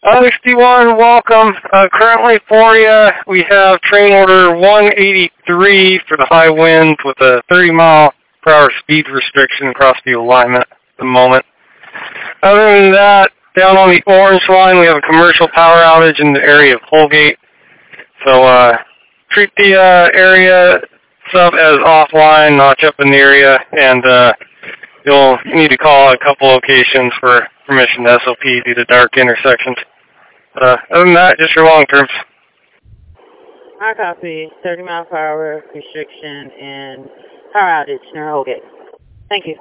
61, welcome. Currently for you, we have train order 183 for the high winds with a 30-mile-per-hour speed restriction across the alignment at the moment. Other than that, down on the orange line, we have a commercial power outage in the area of Holgate. So treat the area sub as offline, notch up in the area, and you'll need to call a couple locations for permission to SOP due to dark intersections. Other than that, just your long terms. I copy. 30 mile per hour restriction and power outage near Holgate. Thank you.